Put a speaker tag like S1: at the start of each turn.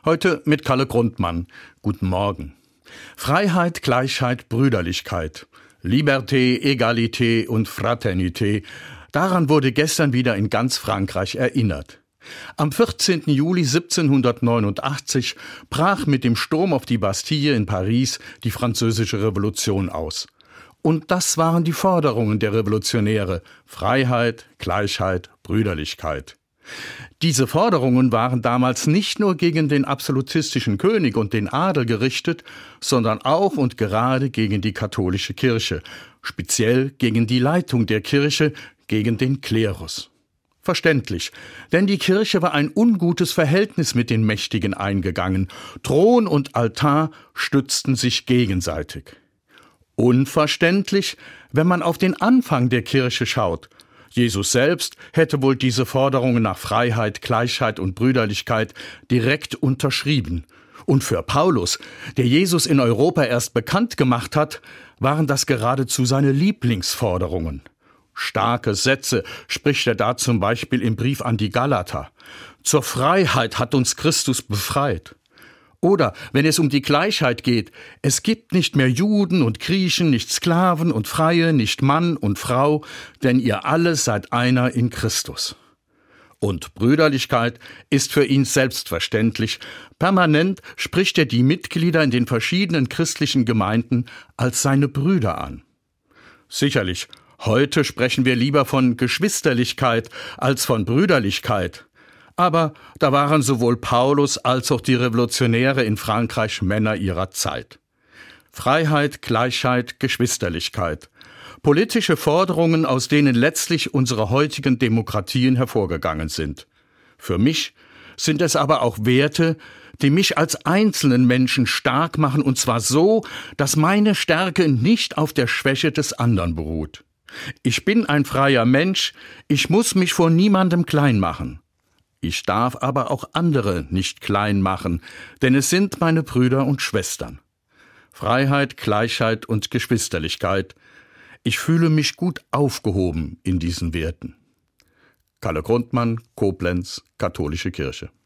S1: Heute mit Kalle Grundmann. Guten Morgen. Freiheit, Gleichheit, Brüderlichkeit. Liberté, Egalité und Fraternité. Daran wurde gestern wieder in ganz Frankreich erinnert. Am 14. Juli 1789 brach mit dem Sturm auf die Bastille in Paris die Französische Revolution aus. Und das waren die Forderungen der Revolutionäre: Freiheit, Gleichheit, Brüderlichkeit. Diese Forderungen waren damals nicht nur gegen den absolutistischen König und den Adel gerichtet, sondern auch und gerade gegen die katholische Kirche, speziell gegen die Leitung der Kirche, gegen den Klerus. Verständlich, denn die Kirche war ein ungutes Verhältnis mit den Mächtigen eingegangen. Thron und Altar stützten sich gegenseitig. Unverständlich, wenn man auf den Anfang der Kirche schaut. Jesus selbst hätte wohl diese Forderungen nach Freiheit, Gleichheit und Brüderlichkeit direkt unterschrieben. Und für Paulus, der Jesus in Europa erst bekannt gemacht hat, waren das geradezu seine Lieblingsforderungen. Starke Sätze spricht er da zum Beispiel im Brief an die Galater. Zur Freiheit hat uns Christus befreit. Oder, wenn es um die Gleichheit geht, es gibt nicht mehr Juden und Griechen, nicht Sklaven und Freie, nicht Mann und Frau, denn ihr alle seid einer in Christus. Und Brüderlichkeit ist für ihn selbstverständlich. Permanent spricht er die Mitglieder in den verschiedenen christlichen Gemeinden als seine Brüder an. Sicherlich, heute sprechen wir lieber von Geschwisterlichkeit als von Brüderlichkeit. Aber da waren sowohl Paulus als auch die Revolutionäre in Frankreich Männer ihrer Zeit. Freiheit, Gleichheit, Geschwisterlichkeit. Politische Forderungen, aus denen letztlich unsere heutigen Demokratien hervorgegangen sind. Für mich sind es aber auch Werte, die mich als einzelnen Menschen stark machen, und zwar so, dass meine Stärke nicht auf der Schwäche des anderen beruht. Ich bin ein freier Mensch, ich muss mich vor niemandem klein machen. Ich darf aber auch andere nicht klein machen, denn es sind meine Brüder und Schwestern. Freiheit, Gleichheit und Geschwisterlichkeit. Ich fühle mich gut aufgehoben in diesen Werten. Kalle Grundmann, Koblenz, Katholische Kirche.